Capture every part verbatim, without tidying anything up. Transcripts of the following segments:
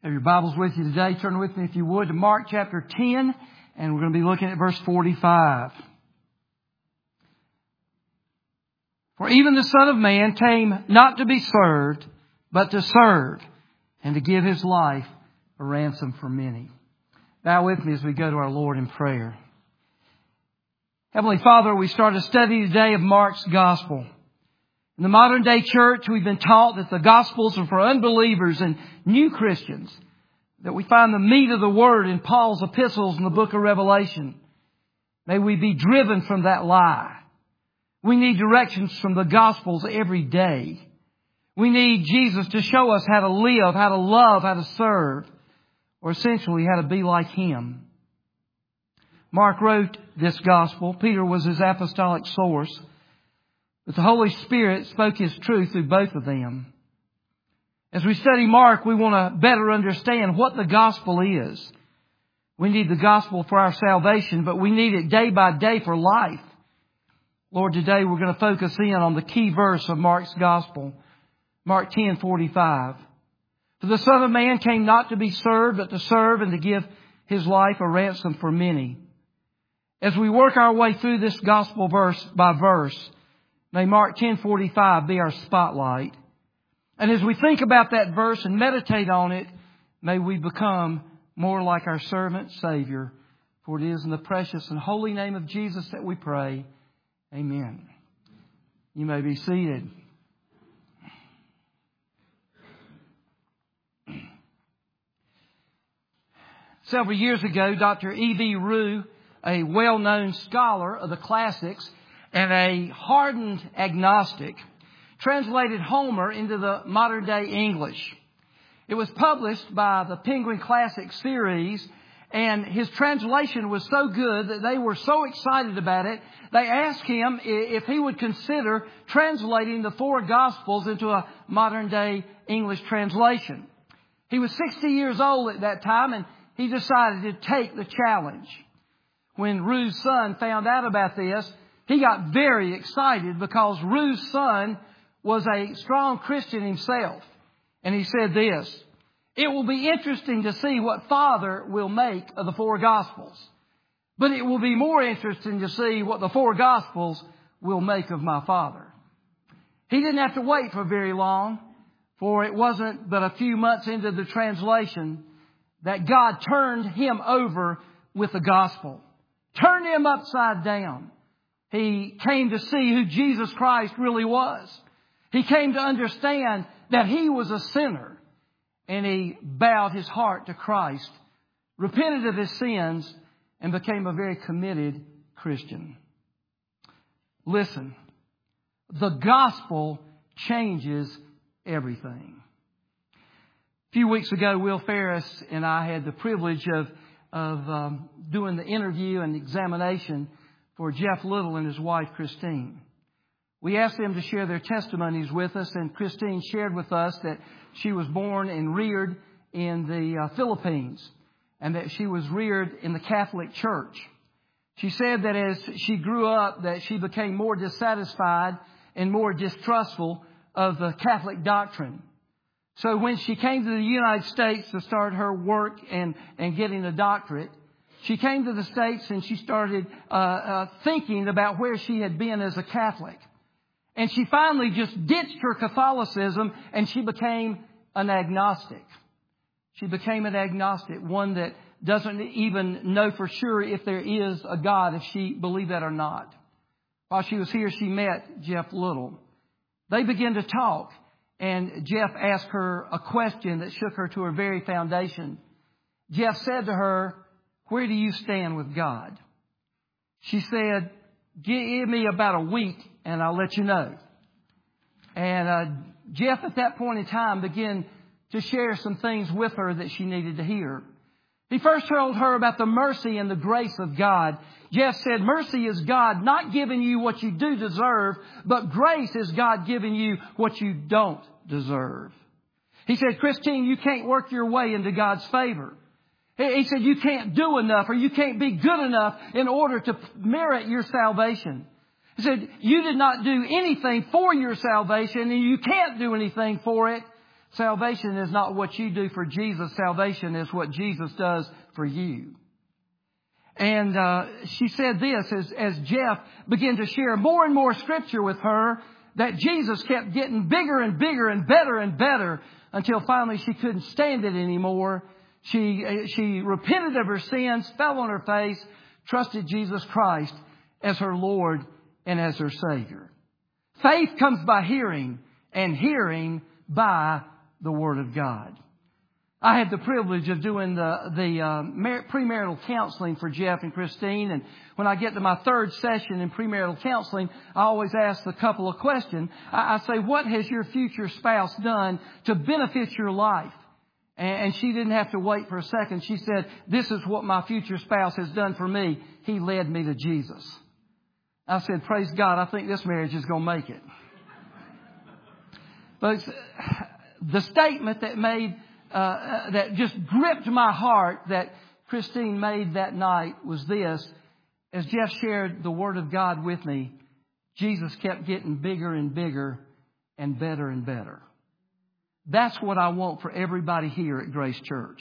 Have your Bibles with you today. Turn with me, if you would, to Mark chapter ten, and we're going to be looking at verse forty-five. For even the Son of Man came not to be served, but to serve, and to give His life a ransom for many. Bow with me as we go to our Lord in prayer. Heavenly Father, we start a study today of Mark's Gospel. In the modern day church, we've been taught that the Gospels are for unbelievers and new Christians, that we find the meat of the Word in Paul's epistles in the book of Revelation. May we be driven from that lie. We need directions from the Gospels every day. We need Jesus to show us how to live, how to love, how to serve, or essentially how to be like Him. Mark wrote this Gospel. Peter was his apostolic source. But the Holy Spirit spoke His truth through both of them. As we study Mark, we want to better understand what the gospel is. We need the gospel for our salvation, but we need it day by day for life. Lord, today we're going to focus in on the key verse of Mark's gospel, Mark ten forty-five. For the Son of Man came not to be served, but to serve and to give His life a ransom for many. As we work our way through this gospel verse by verse, may Mark ten forty-five be our spotlight. And as we think about that verse and meditate on it, may we become more like our servant Savior. For it is in the precious and holy name of Jesus that we pray. Amen. You may be seated. Several years ago, Doctor E V Rue, a well-known scholar of the classics and a hardened agnostic, translated Homer into the modern-day English. It was published by the Penguin Classic series, and his translation was so good that they were so excited about it, they asked him if he would consider translating the four Gospels into a modern-day English translation. He was sixty years old at that time, and he decided to take the challenge. When Rue's son found out about this, he got very excited because Rue's son was a strong Christian himself. And he said this, "It will be interesting to see what Father will make of the four Gospels. But it will be more interesting to see what the four Gospels will make of my Father." He didn't have to wait for very long, for it wasn't but a few months into the translation that God turned him over with the Gospel. Turned him upside down. He came to see who Jesus Christ really was. He came to understand that He was a sinner. And he bowed his heart to Christ, repented of his sins, and became a very committed Christian. Listen, the gospel changes everything. A few weeks ago, Will Ferris and I had the privilege of, of um, doing the interview and examination for Jeff Little and his wife, Christine. We asked them to share their testimonies with us, and Christine shared with us that she was born and reared in the uh, Philippines, and that she was reared in the Catholic Church. She said that as she grew up, that she became more dissatisfied and more distrustful of the Catholic doctrine. So when she came to the United States to start her work and, and getting a doctorate, she came to the States and she started uh, uh, thinking about where she had been as a Catholic. And she finally just ditched her Catholicism and she became an agnostic. She became an agnostic, one that doesn't even know for sure if there is a God, if she believed that or not. While she was here, she met Jeff Little. They began to talk, and Jeff asked her a question that shook her to her very foundation. Jeff said to her, "Where do you stand with God?" She said, "Give me about a week and I'll let you know." And uh, Jeff at that point in time began to share some things with her that she needed to hear. He first told her about the mercy and the grace of God. Jeff said, mercy is God not giving you what you do deserve, but grace is God giving you what you don't deserve. He said, Christine, you can't work your way into God's favor. He said, you can't do enough or you can't be good enough in order to merit your salvation. He said, you did not do anything for your salvation and you can't do anything for it. Salvation is not what you do for Jesus. Salvation is what Jesus does for you. And uh, she said this as, as Jeff began to share more and more Scripture with her, that Jesus kept getting bigger and bigger and better and better until finally she couldn't stand it anymore. She, she repented of her sins, fell on her face, trusted Jesus Christ as her Lord and as her Savior. Faith comes by hearing, and hearing by the Word of God. I had the privilege of doing the, the uh, mar- premarital counseling for Jeff and Christine. And when I get to my third session in premarital counseling, I always ask a couple of questions. I, I say, what has your future spouse done to benefit your life? And, and she didn't have to wait for a second. She said, this is what my future spouse has done for me. He led me to Jesus. I said, praise God, I think this marriage is going to make it. But the statement that made Uh, that just gripped my heart that Christine made that night was this. As Jeff shared the Word of God with me, Jesus kept getting bigger and bigger and better and better. That's what I want for everybody here at Grace Church.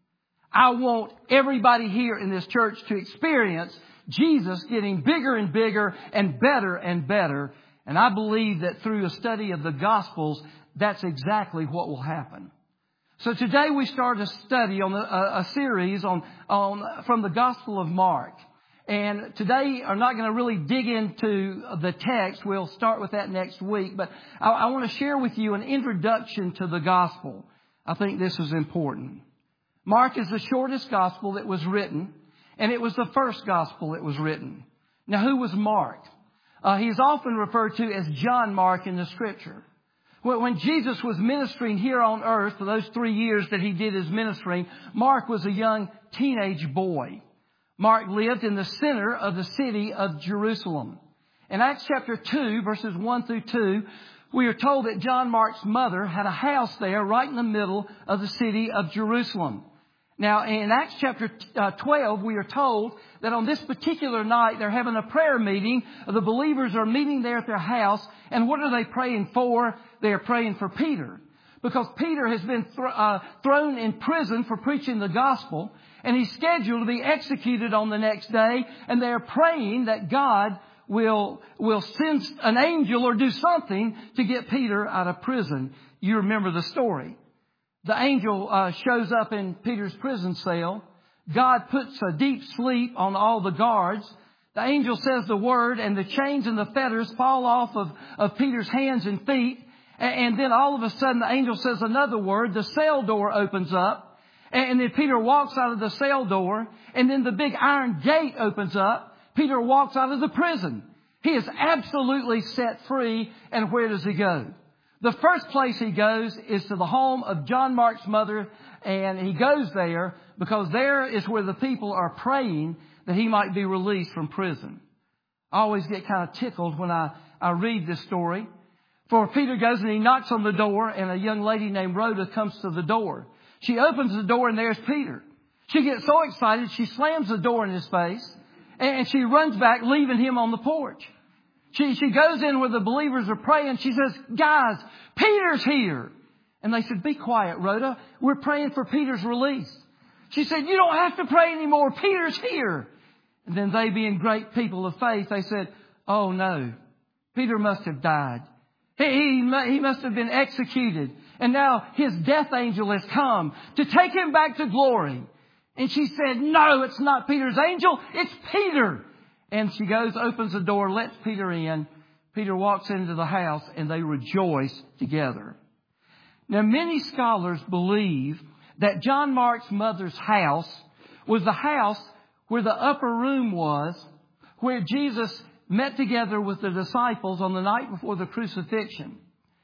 I want everybody here in this church to experience Jesus getting bigger and bigger and better and better. And I believe that through a study of the Gospels, that's exactly what will happen. So today we start a study on a, a series on, on from the Gospel of Mark. And today I'm not going to really dig into the text. We'll start with that next week. But I, I want to share with you an introduction to the Gospel. I think this is important. Mark is the shortest Gospel that was written. And it was the first Gospel that was written. Now, who was Mark? Uh, he is often referred to as John Mark in the Scripture. When Jesus was ministering here on earth for those three years that he did his ministering, Mark was a young teenage boy. Mark lived in the center of the city of Jerusalem. In Acts chapter two, verses one through two, we are told that John Mark's mother had a house there right in the middle of the city of Jerusalem. Now, in Acts chapter twelve, we are told that on this particular night, they're having a prayer meeting. The believers are meeting there at their house. And what are they praying for? They are praying for Peter. Because Peter has been th- uh, thrown in prison for preaching the gospel. And he's scheduled to be executed on the next day. And they're praying that God will, will send an angel or do something to get Peter out of prison. You remember the story. The angel uh, shows up in Peter's prison cell. God puts a deep sleep on all the guards. The angel says the word, and the chains and the fetters fall off of, of Peter's hands and feet. And, and then all of a sudden the angel says another word. The cell door opens up. And, and then Peter walks out of the cell door. And then the big iron gate opens up. Peter walks out of the prison. He is absolutely set free. And where does he go? The first place he goes is to the home of John Mark's mother, and he goes there because there is where the people are praying that he might be released from prison. I always get kind of tickled when I, I read this story. For Peter goes and he knocks on the door, and a young lady named Rhoda comes to the door. She opens the door, and there's Peter. She gets so excited, she slams the door in his face, and she runs back, leaving him on the porch. She, she goes in where the believers are praying. She says, guys, Peter's here. And they said, be quiet, Rhoda. We're praying for Peter's release. She said, you don't have to pray anymore. Peter's here. And then they, being great people of faith, they said, oh no, Peter must have died. He, he, he must have been executed. And now his death angel has come to take him back to glory. And she said, no, it's not Peter's angel. It's Peter. And she goes, opens the door, lets Peter in. Peter walks into the house, and they rejoice together. Now, many scholars believe that John Mark's mother's house was the house where the upper room was, where Jesus met together with the disciples on the night before the crucifixion.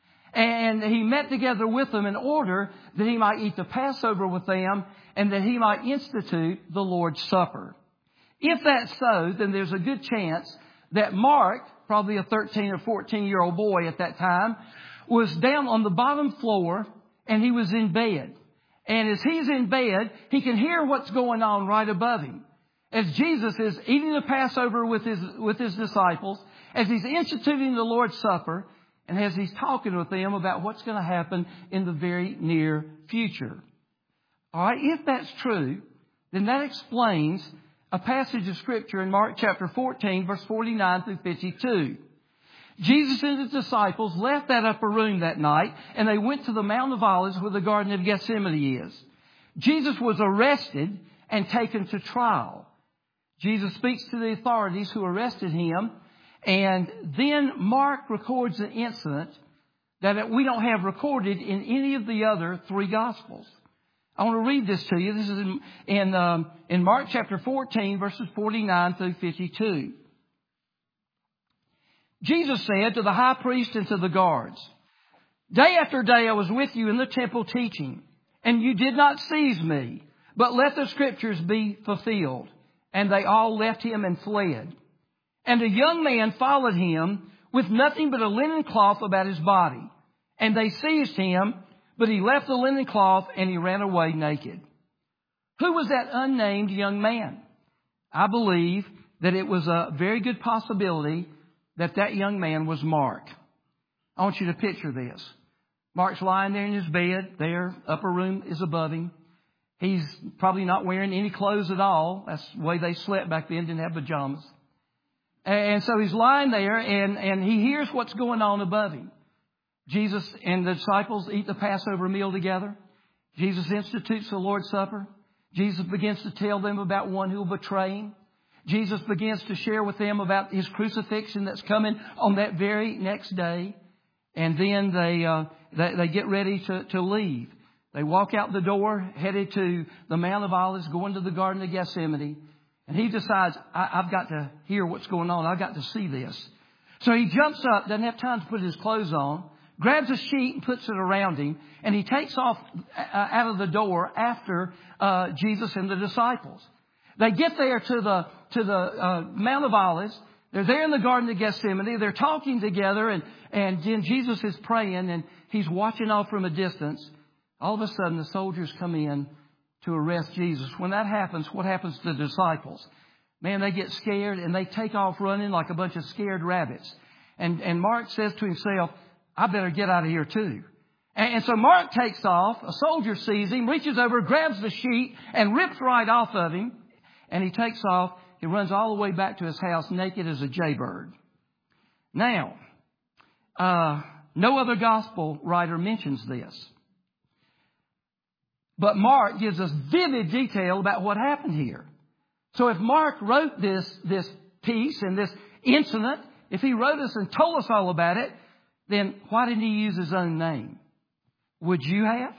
And he met together with them in order that he might eat the Passover with them and that he might institute the Lord's Supper. If that's so, then there's a good chance that Mark, probably a thirteen or fourteen year old boy at that time, was down on the bottom floor and he was in bed. And as he's in bed, he can hear what's going on right above him. As Jesus is eating the Passover with his, with his disciples, as he's instituting the Lord's Supper, and as he's talking with them about what's going to happen in the very near future. All right, if that's true, then that explains a passage of Scripture in Mark chapter fourteen, verse forty-nine through fifty-two. Jesus and his disciples left that upper room that night, and they went to the Mount of Olives where the Garden of Gethsemane is. Jesus was arrested and taken to trial. Jesus speaks to the authorities who arrested him, and then Mark records an incident that we don't have recorded in any of the other three Gospels. I want to read this to you. This is in, in, um, in Mark chapter fourteen, verses forty-nine through fifty-two. Jesus said to the high priest and to the guards, "Day after day I was with you in the temple teaching, and you did not seize me, but let the Scriptures be fulfilled." And they all left him and fled. And a young man followed him with nothing but a linen cloth about his body. And they seized him, but he left the linen cloth and he ran away naked. Who was that unnamed young man? I believe that it was a very good possibility that that young man was Mark. I want you to picture this. Mark's lying there in his bed. There, upper room is above him. He's probably not wearing any clothes at all. That's the way they slept back then, didn't have pajamas. And so he's lying there, and, and he hears what's going on above him. Jesus and the disciples eat the Passover meal together. Jesus institutes the Lord's Supper. Jesus begins to tell them about one who will betray him. Jesus begins to share with them about his crucifixion that's coming on that very next day. And then they uh, they, they get ready to, to leave. They walk out the door, headed to the Mount of Olives, going to the Garden of Gethsemane. And he decides, I, I've got to hear what's going on. I've got to see this. So he jumps up, doesn't have time to put his clothes on, grabs a sheet and puts it around him. And he takes off uh, out of the door after uh, Jesus and the disciples. They get there to the to the uh, Mount of Olives. They're there in the Garden of Gethsemane. They're talking together, and, and then Jesus is praying, and he's watching off from a distance. All of a sudden, the soldiers come in to arrest Jesus. When that happens, what happens to the disciples? Man, they get scared, and they take off running like a bunch of scared rabbits. And, and Mark says to himself, I better get out of here too. And, and so Mark takes off. A soldier sees him, reaches over, grabs the sheet, and rips right off of him. And he takes off. He runs all the way back to his house naked as a jaybird. Now, uh, no other gospel writer mentions this. But Mark gives us vivid detail about what happened here. So if Mark wrote this, this piece and this incident, if he wrote us and told us all about it, then why didn't he use his own name? Would you have?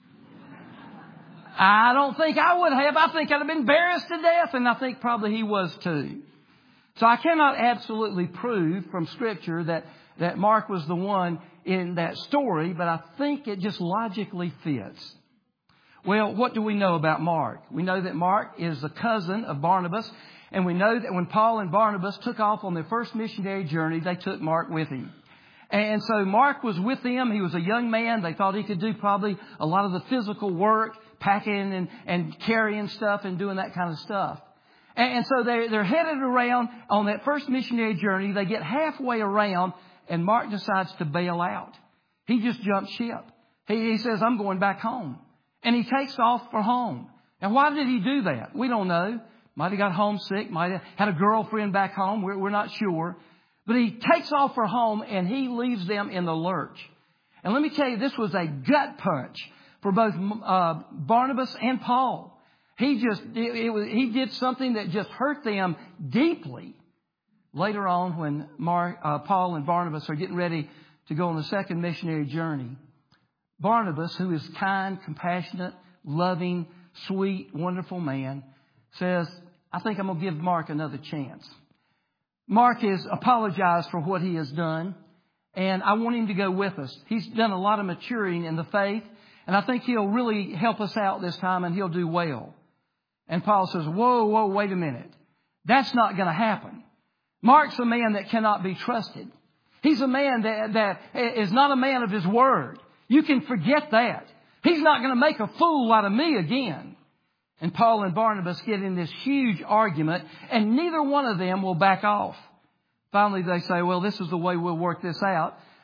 I don't think I would have. I think I'd have been embarrassed to death, and I think probably he was too. So I cannot absolutely prove from Scripture that, that Mark was the one in that story, but I think it just logically fits. Well, what do we know about Mark? We know that Mark is a cousin of Barnabas, and we know that when Paul and Barnabas took off on their first missionary journey, they took Mark with him. And so Mark was with them. He was a young man. They thought he could do probably a lot of the physical work, packing and, and carrying stuff and doing that kind of stuff. And, and so they're, they're headed around on that first missionary journey. They get halfway around, and Mark decides to bail out. He just jumps ship. He, he says, I'm going back home. And he takes off for home. Now, why did he do that? We don't know. Might have got homesick. Might have had a girlfriend back home. We're, we're not sure. But he takes off for home, and he leaves them in the lurch. And let me tell you, this was a gut punch for both uh, Barnabas and Paul. He just it, it was, he did something that just hurt them deeply. Later on, when Mark, uh, Paul and Barnabas are getting ready to go on the second missionary journey, Barnabas, who is kind, compassionate, loving, sweet, wonderful man, says, I think I'm going to give Mark another chance. Mark has apologized for what he has done, and I want him to go with us. He's done a lot of maturing in the faith, and I think he'll really help us out this time, and he'll do well. And Paul says, whoa, whoa, wait a minute. That's not going to happen. Mark's a man that cannot be trusted. He's a man that, that is not a man of his word. You can forget that. He's not going to make a fool out of me again. And Paul and Barnabas get in this huge argument, and neither one of them will back off. Finally, they say, well, this is the way we'll work this out.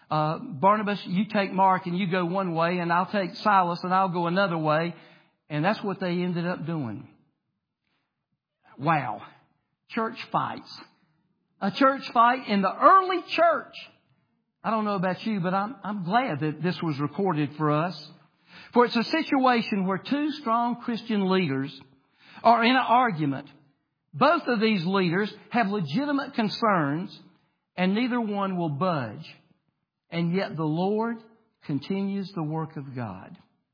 Uh, Barnabas, you take Mark and you go one way, and I'll take Silas and I'll go another way. And that's what they ended up doing. Wow. Church fights. A church fight in the early church. I don't know about you, but I'm, I'm glad that this was recorded for us. For it's a situation where two strong Christian leaders are in an argument. Both of these leaders have legitimate concerns, and neither one will budge. And yet the Lord continues the work of God.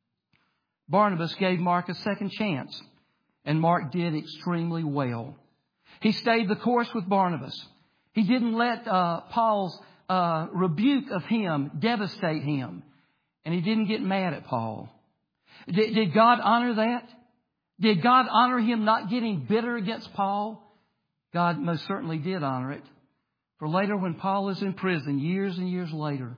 Barnabas gave Mark a second chance, and Mark did extremely well. He stayed the course with Barnabas. He didn't let uh, Paul's uh, rebuke of him devastate him, and he didn't get mad at Paul. Did, did God honor that? Did God honor him not getting bitter against Paul? God most certainly did honor it. For later, when Paul is in prison, years and years later,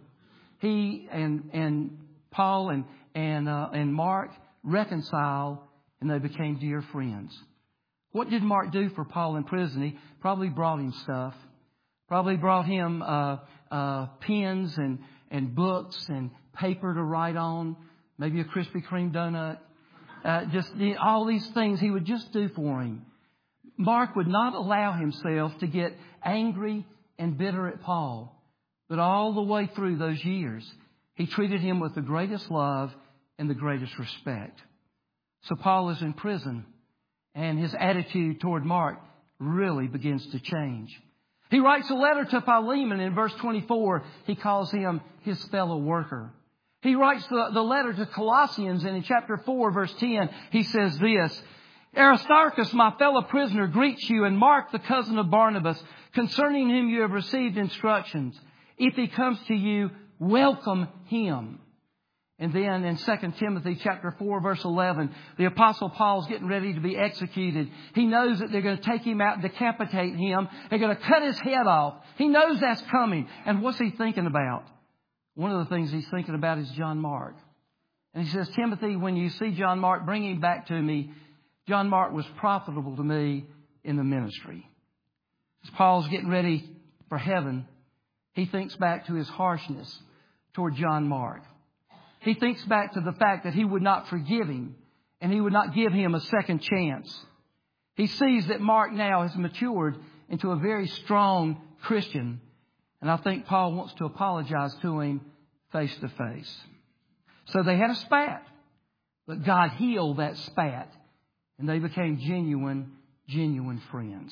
he and and Paul and and uh, and Mark reconciled, and they became dear friends. What did Mark do for Paul in prison? He probably brought him stuff. Probably brought him uh, uh, pens and and books and paper to write on. Maybe a Krispy Kreme donut. Uh, just all these things he would just do for him. Mark would not allow himself to get angry and bitter at Paul. But all the way through those years, he treated him with the greatest love and the greatest respect. So Paul is in prison, and his attitude toward Mark really begins to change. He writes a letter to Philemon. In verse twenty-four, he calls him his fellow worker. He writes the, the letter to Colossians, and in chapter four, verse ten, he says this, Aristarchus, my fellow prisoner, greets you, and Mark, the cousin of Barnabas, concerning whom you have received instructions. If he comes to you, welcome him. And then in Second Timothy chapter four, verse eleven, the Apostle Paul's getting ready to be executed. He knows that they're going to take him out and decapitate him. They're going to cut his head off. He knows that's coming. And what's he thinking about? One of the things he's thinking about is John Mark. And he says, Timothy, when you see John Mark, bring him back to me. John Mark was profitable to me in the ministry. As Paul's getting ready for heaven, he thinks back to his harshness toward John Mark. He thinks back to the fact that he would not forgive him and he would not give him a second chance. He sees that Mark now has matured into a very strong Christian. And I think Paul wants to apologize to him face to face. So they had a spat, but God healed that spat, and they became genuine, genuine friends.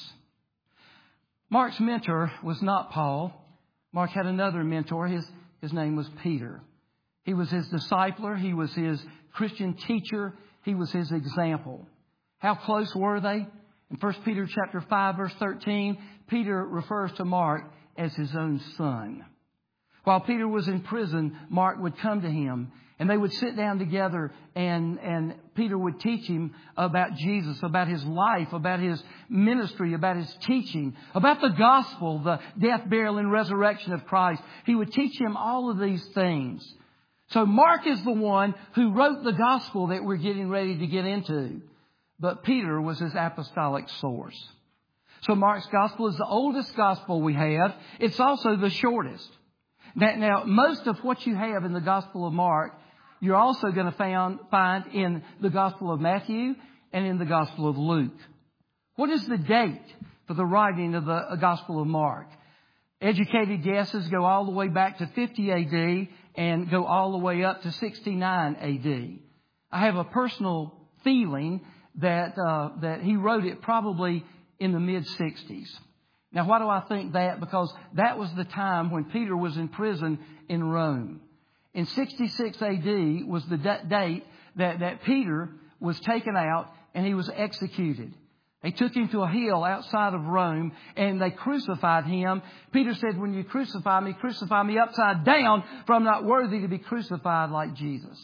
Mark's mentor was not Paul. Mark had another mentor. His, his name was Peter. He was his discipler. He was his Christian teacher. He was his example. How close were they? In First Peter chapter five, verse thirteen, Peter refers to Mark as his own son. While Peter was in prison, Mark would come to him, and they would sit down together, and, and Peter would teach him about Jesus, about his life, about his ministry, about his teaching, about the gospel, the death, burial, and resurrection of Christ. He would teach him all of these things. So Mark is the one who wrote the gospel that we're getting ready to get into. But Peter was his apostolic source. So Mark's gospel is the oldest gospel we have. It's also the shortest. Now, now most of what you have in the gospel of Mark, you're also going to found, find in the gospel of Matthew and in the gospel of Luke. What is the date for the writing of the gospel of Mark? Educated guesses go all the way back to fifty A D and go all the way up to sixty-nine A D. I have a personal feeling that uh, that he wrote it probably in the mid-sixties. Now, why do I think that? Because that was the time when Peter was in prison in Rome. In sixty-six A D was the d- date that, that Peter was taken out and he was executed. They took him to a hill outside of Rome and they crucified him. Peter said, when you crucify me, crucify me upside down, for I'm not worthy to be crucified like Jesus.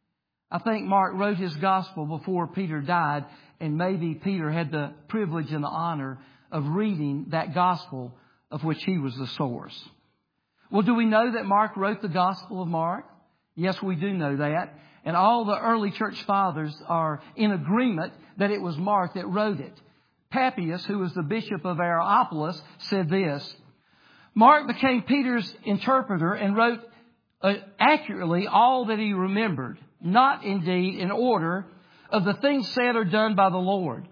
I think Mark wrote his gospel before Peter died, and maybe Peter had the privilege and the honor of reading that gospel of which he was the source. Well, do we know that Mark wrote the gospel of Mark? Yes, we do know that. And all the early church fathers are in agreement that it was Mark that wrote it. Papias, who was the bishop of Areopolis, said this, Mark became Peter's interpreter and wrote uh, accurately all that he remembered, not indeed in order of the things said or done by the Lord.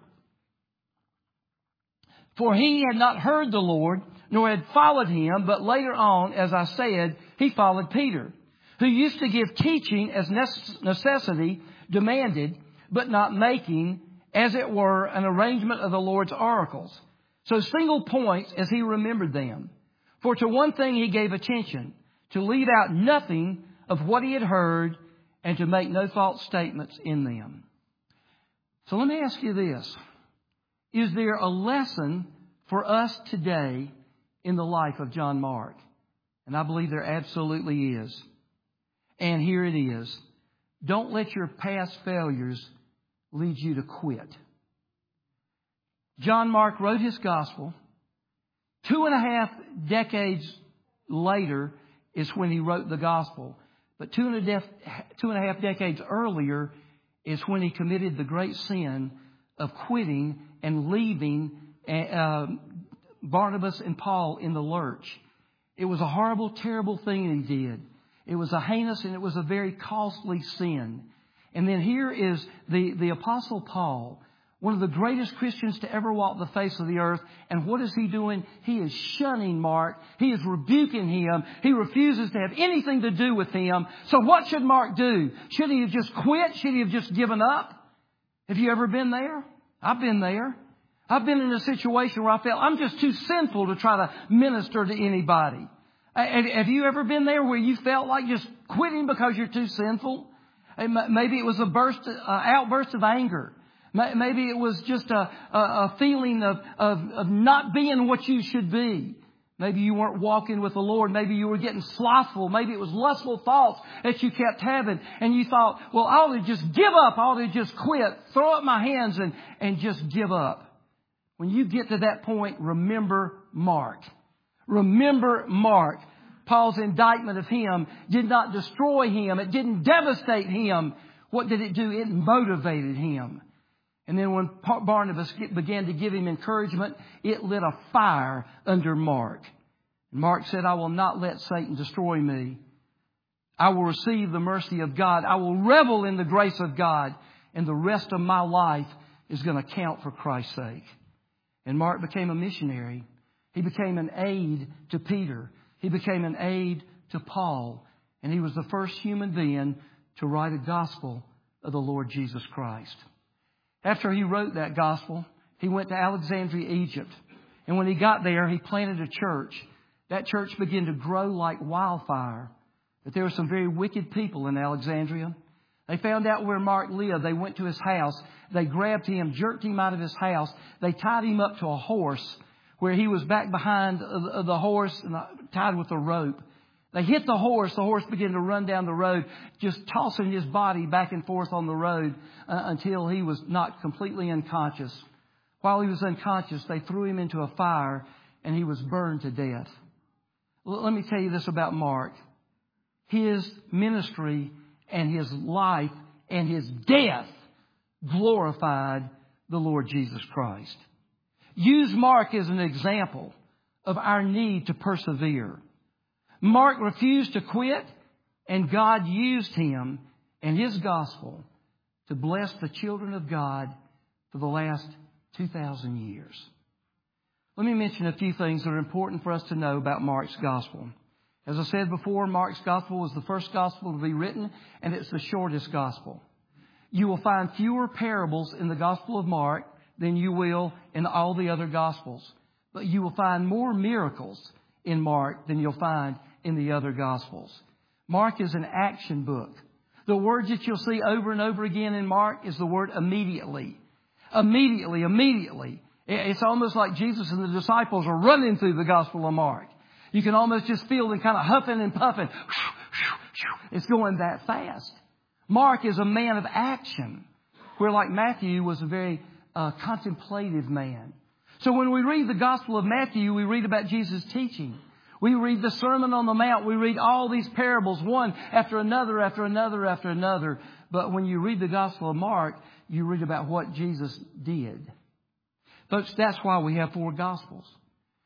For he had not heard the Lord, nor had followed him, but later on, as I said, he followed Peter, who used to give teaching as necessity demanded, but not making, as it were, an arrangement of the Lord's oracles. So single points as he remembered them. For to one thing he gave attention, to leave out nothing of what he had heard, and to make no false statements in them. So let me ask you this. Is there a lesson for us today in the life of John Mark? And I believe there absolutely is. And here it is. Don't let your past failures lead you to quit. John Mark wrote his gospel. Two and a half decades later is when he wrote the gospel. But two and a, def, two and a half decades earlier is when he committed the great sin of quitting and leaving uh, Barnabas and Paul in the lurch. It was a horrible, terrible thing he did. It was a heinous and it was a very costly sin. And then here is the, the Apostle Paul, one of the greatest Christians to ever walk the face of the earth. And what is he doing? He is shunning Mark. He is rebuking him. He refuses to have anything to do with him. So what should Mark do? Should he have just quit? Should he have just given up? Have you ever been there? I've been there. I've been in a situation where I felt I'm just too sinful to try to minister to anybody. Have you ever been there where you felt like just quitting because you're too sinful? Maybe it was a burst, uh, outburst of anger. Maybe it was just a, a feeling of, of, of not being what you should be. Maybe you weren't walking with the Lord. Maybe you were getting slothful. Maybe it was lustful thoughts that you kept having. And you thought, well, I ought to just give up. I ought to just quit. Throw up my hands and, and just give up. When you get to that point, remember Mark. Remember Mark. Paul's indictment of him did not destroy him. It didn't devastate him. What did it do? It motivated him. And then when Barnabas began to give him encouragement, it lit a fire under Mark. Mark said, I will not let Satan destroy me. I will receive the mercy of God. I will revel in the grace of God. And the rest of my life is going to count for Christ's sake. And Mark became a missionary. He became an aid to Peter. He became an aid to Paul. And he was the first human being to write a gospel of the Lord Jesus Christ. After he wrote that gospel, he went to Alexandria, Egypt. And when he got there, he planted a church. That church began to grow like wildfire. But there were some very wicked people in Alexandria. They found out where Mark lived. They went to his house. They grabbed him, jerked him out of his house. They tied him up to a horse where he was back behind the horse and tied with a rope. They hit the horse. The horse began to run down the road, just tossing his body back and forth on the road uh, until he was knocked completely unconscious. While he was unconscious, they threw him into a fire and he was burned to death. L- let me tell you this about Mark. His ministry and his life and his death glorified the Lord Jesus Christ. Use Mark as an example of our need to persevere. Mark refused to quit, and God used him and his gospel to bless the children of God for the last two thousand years. Let me mention a few things that are important for us to know about Mark's gospel. As I said before, Mark's gospel was the first gospel to be written, and it's the shortest gospel. You will find fewer parables in the Gospel of Mark than you will in all the other Gospels. But you will find more miracles in Mark than you'll find in the other Gospels. Mark is an action book. The words that you'll see over and over again in Mark is the word immediately. Immediately, immediately. It's almost like Jesus and the disciples are running through the Gospel of Mark. You can almost just feel them kind of huffing and puffing. It's going that fast. Mark is a man of action, where like Matthew was a very uh, contemplative man. So when we read the Gospel of Matthew, we read about Jesus' teaching. We read the Sermon on the Mount. We read all these parables, one after another, after another, after another. But when you read the Gospel of Mark, you read about what Jesus did. Folks, that's why we have four Gospels.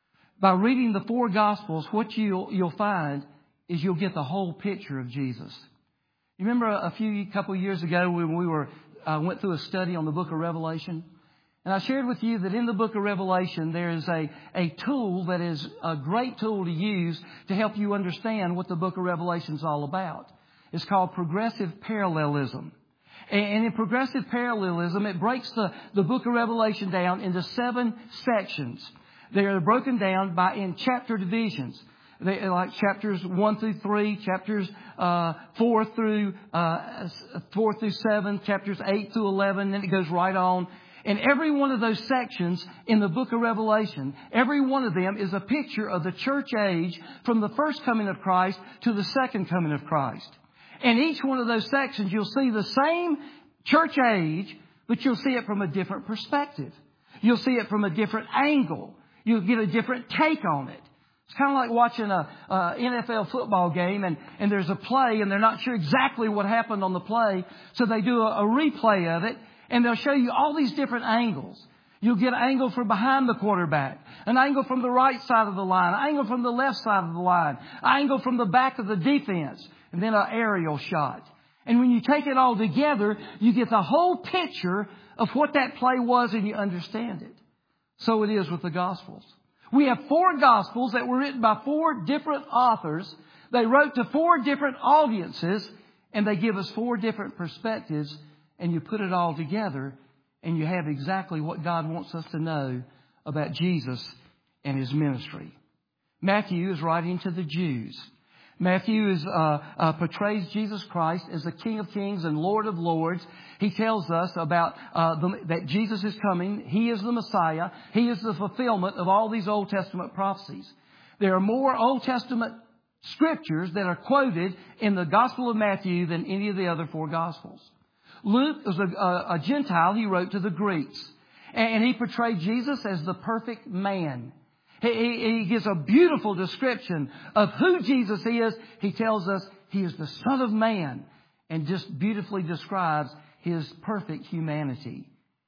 By reading the four Gospels, what you'll, you'll find is you'll get the whole picture of Jesus. You remember a few couple of years ago when we were uh, went through a study on the book of Revelation? And I shared with you that in the book of Revelation there is a, a tool that is a great tool to use to help you understand what the book of Revelation is all about. It's called progressive parallelism. And in progressive parallelism, it breaks the, the book of Revelation down into seven sections. They are broken down by in chapter divisions. They are like chapters one through three, chapters uh, four through uh, four through seven, chapters eight through eleven. Then it goes right on. And every one of those sections in the book of Revelation, every one of them is a picture of the church age from the first coming of Christ to the second coming of Christ. And each one of those sections, you'll see the same church age, but you'll see it from a different perspective. You'll see it from a different angle. You'll get a different take on it. It's kind of like watching a, a N F L football game and, and there's a play and they're not sure exactly what happened on the play. So they do a, a replay of it and they'll show you all these different angles. You'll get an angle from behind the quarterback, an angle from the right side of the line, an angle from the left side of the line, an angle from the back of the defense, and then an aerial shot. And when you take it all together, you get the whole picture of what that play was and you understand it. So it is with the Gospels. We have four Gospels that were written by four different authors. They wrote to four different audiences and they give us four different perspectives, and you put it all together and you have exactly what God wants us to know about Jesus and His ministry. Matthew is writing to the Jews. Matthew is, uh, uh, portrays Jesus Christ as the King of Kings and Lord of Lords. He tells us about uh, the, that Jesus is coming. He is the Messiah. He is the fulfillment of all these Old Testament prophecies. There are more Old Testament scriptures that are quoted in the Gospel of Matthew than any of the other four Gospels. Luke was a, a, a Gentile. He wrote to the Greeks. And he portrayed Jesus as the perfect man. He, he gives a beautiful description of who Jesus is. He tells us He is the Son of Man and just beautifully describes His perfect humanity.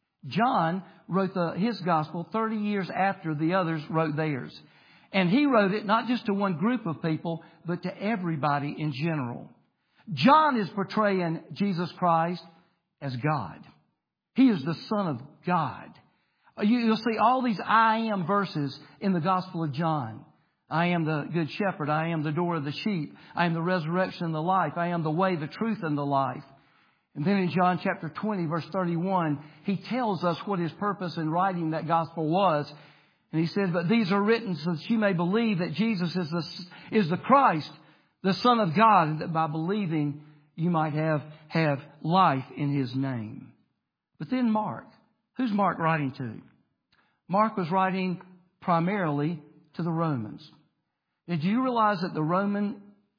John wrote the, his gospel thirty years after the others wrote theirs. And he wrote it not just to one group of people, but to everybody in general. John is portraying Jesus Christ as God. He is the Son of God. You'll see all these I am verses in the Gospel of John. I am the good shepherd. I am the door of the sheep. I am the resurrection and the life. I am the way, the truth, and the life. And then in John chapter twenty, verse thirty-one, he tells us what his purpose in writing that gospel was. And he says, but these are written so that you may believe that Jesus is the, is the Christ, the Son of God, and that by believing you might have, have life in His name. But then Mark. Who's Mark writing to? Mark was writing primarily to the Romans. Did you realize that the Roman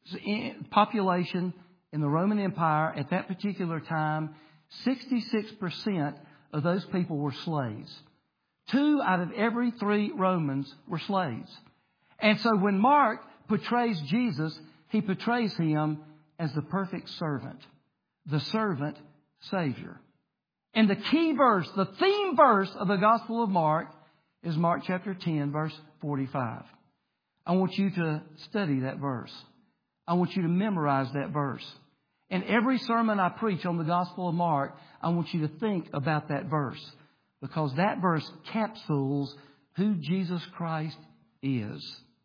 population in the Roman Empire at that particular time, sixty-six percent of those people were slaves. Two out of every three Romans were slaves. And so when Mark portrays Jesus, he portrays Him as the perfect servant, the servant Savior. And the key verse, the theme verse of the Gospel of Mark is Mark chapter ten, verse forty-five. I want you to study that verse. I want you to memorize that verse. And every sermon I preach on the Gospel of Mark, I want you to think about that verse. Because that verse capsules who Jesus Christ is.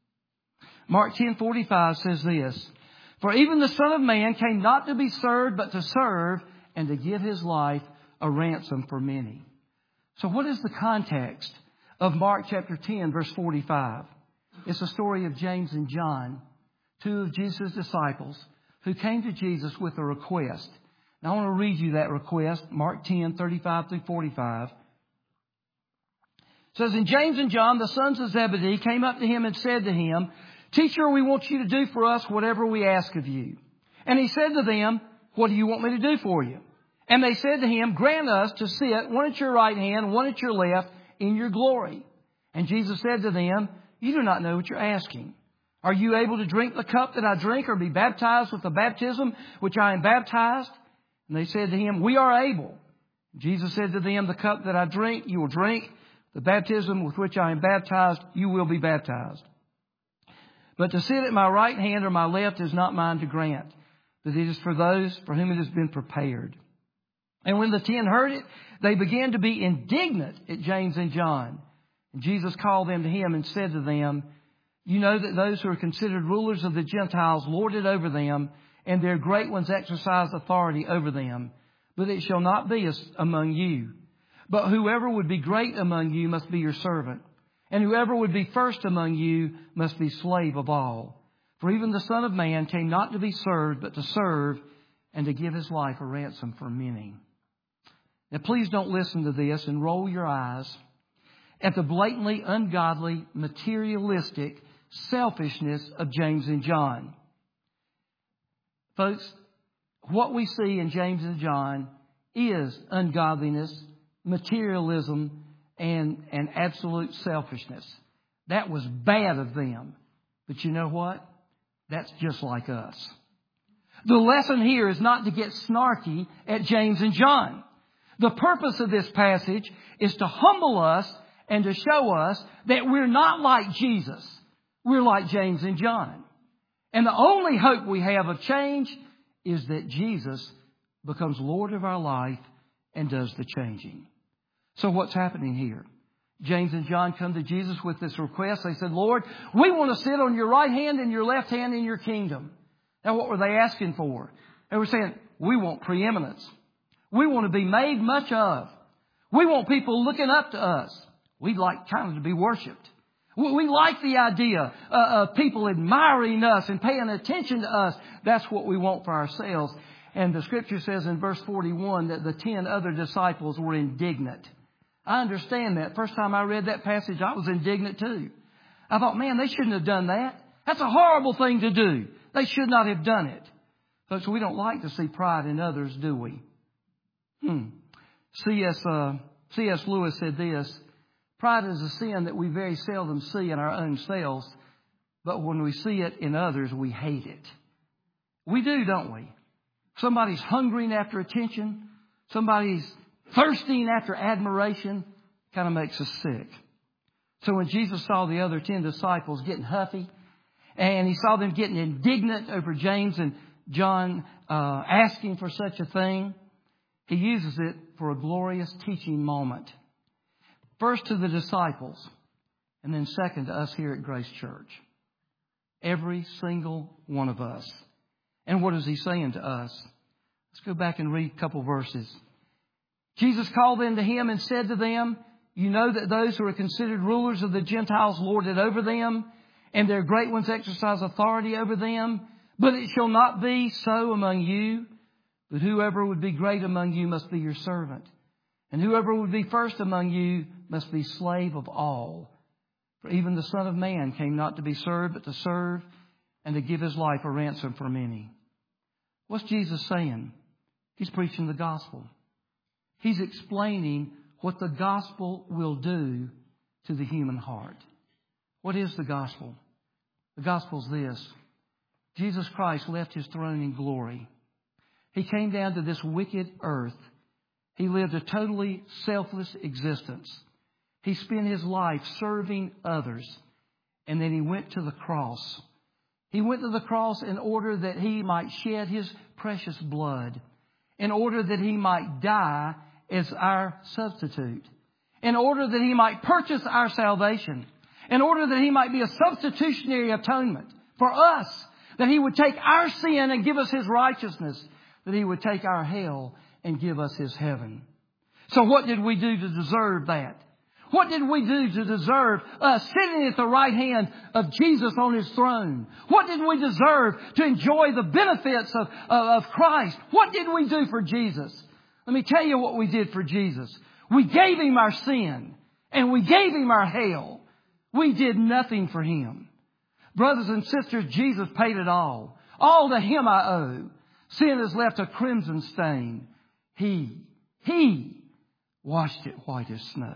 Mark ten forty-five says this, for even the Son of Man came not to be served, but to serve and to give His life a ransom for many. So what is the context of Mark chapter ten, verse forty-five? It's the story of James and John, two of Jesus' disciples, who came to Jesus with a request. Now I want to read you that request, Mark ten, thirty-five through forty-five. It says, and James and John, the sons of Zebedee, came up to Him and said to Him, Teacher, we want you to do for us whatever we ask of you. And He said to them, what do you want me to do for you? And they said to Him, grant us to sit, one at your right hand, one at your left, in your glory. And Jesus said to them, you do not know what you're asking. Are you able to drink the cup that I drink, or be baptized with the baptism which I am baptized? And they said to Him, we are able. Jesus said to them, the cup that I drink, you will drink. The baptism with which I am baptized, you will be baptized. But to sit at my right hand or my left is not mine to grant, but it is for those for whom it has been prepared. And when the ten heard it, they began to be indignant at James and John. And Jesus called them to him and said to them, you know that those who are considered rulers of the Gentiles lord it over them, and their great ones exercise authority over them. But it shall not be among you. But whoever would be great among you must be your servant. And whoever would be first among you must be slave of all. For even the Son of Man came not to be served, but to serve, and to give his life a ransom for many. Now please don't listen to this and roll your eyes at the blatantly ungodly, materialistic selfishness of James and John. Folks, what we see in James and John is ungodliness, materialism, and, and absolute selfishness. That was bad of them. But you know what? That's just like us. The lesson here is not to get snarky at James and John. The purpose of this passage is to humble us and to show us that we're not like Jesus. We're like James and John. And the only hope we have of change is that Jesus becomes Lord of our life and does the changing. So what's happening here? James and John come to Jesus with this request. They said, Lord, we want to sit on your right hand and your left hand in your kingdom. Now, what were they asking for? They were saying, we want preeminence. We want to be made much of. We want people looking up to us. We'd like kind of to be worshipped. We like the idea of people admiring us and paying attention to us. That's what we want for ourselves. And the Scripture says in verse forty-one that the ten other disciples were indignant. I understand that. First time I read that passage, I was indignant too. I thought, man, they shouldn't have done that. That's a horrible thing to do. They should not have done it. Folks, we don't like to see pride in others, do we? Hmm. C S Uh, C S Lewis said this, pride is a sin that we very seldom see in our own selves, but when we see it in others, we hate it. We do, don't we? Somebody's hungering after attention. Somebody's thirsting after admiration. Kind of makes us sick. So when Jesus saw the other ten disciples getting huffy, and he saw them getting indignant over James and John uh, asking for such a thing, he uses it for a glorious teaching moment. First to the disciples, and then second to us here at Grace Church. Every single one of us. And what is he saying to us? Let's go back and read a couple verses. Jesus called them to him and said to them, you know that those who are considered rulers of the Gentiles lord it over them, and their great ones exercise authority over them. But it shall not be so among you. But whoever would be great among you must be your servant. And whoever would be first among you must be slave of all. For even the Son of Man came not to be served, but to serve, and to give his life a ransom for many. What's Jesus saying? He's preaching the gospel. He's explaining what the gospel will do to the human heart. What is the gospel? The gospel is this. Jesus Christ left his throne in glory. He came down to this wicked earth. He lived a totally selfless existence. He spent his life serving others. And then he went to the cross. He went to the cross in order that he might shed his precious blood. In order that he might die as our substitute. In order that he might purchase our salvation. In order that he might be a substitutionary atonement for us. That he would take our sin and give us his righteousness. That he would take our hell and give us his heaven. So what did we do to deserve that? What did we do to deserve us sitting at the right hand of Jesus on his throne? What did we deserve to enjoy the benefits of, of, of Christ? What did we do for Jesus? Let me tell you what we did for Jesus. We gave him our sin and we gave him our hell. We did nothing for him. Brothers and sisters, Jesus paid it all. All to him I owe. Sin has left a crimson stain. He, he washed it white as snow.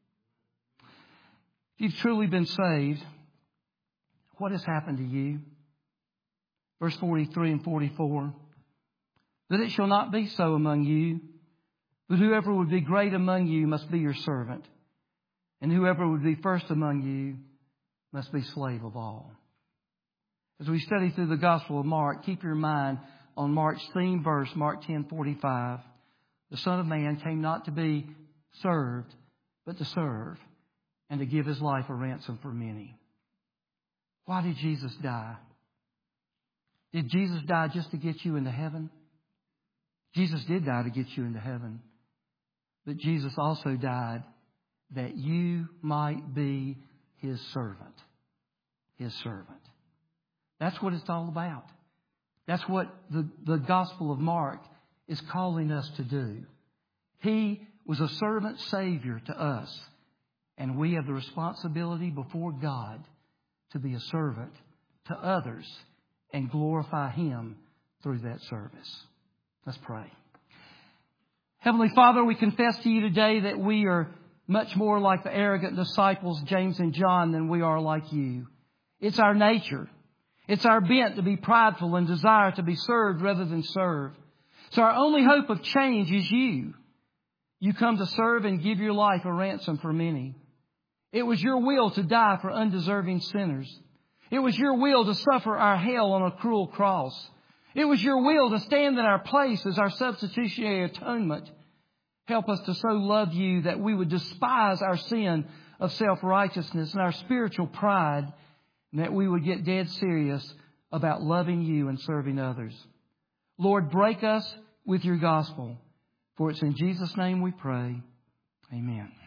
If you've truly been saved, what has happened to you? Verse forty-three and forty-four. That it shall not be so among you, but whoever would be great among you must be your servant. And whoever would be first among you must be slave of all. As we study through the Gospel of Mark, keep your mind on Mark's theme verse, Mark ten forty-five. The Son of Man came not to be served, but to serve, and to give His life a ransom for many. Why did Jesus die? Did Jesus die just to get you into heaven? Jesus did die to get you into heaven. But Jesus also died that you might be His servant. His servant. That's what it's all about. That's what the, the Gospel of Mark is calling us to do. He was a servant Savior to us. And we have the responsibility before God to be a servant to others and glorify Him through that service. Let's pray. Heavenly Father, we confess to You today that we are much more like the arrogant disciples, James and John, than we are like You. It's our nature. It's our bent to be prideful and desire to be served rather than serve. So our only hope of change is You. You come to serve and give Your life a ransom for many. It was Your will to die for undeserving sinners. It was Your will to suffer our hell on a cruel cross. It was Your will to stand in our place as our substitutionary atonement. Help us to so love You that we would despise our sin of self-righteousness and our spiritual pride, and that we would get dead serious about loving You and serving others. Lord, break us with Your gospel. For it's in Jesus' name we pray. Amen.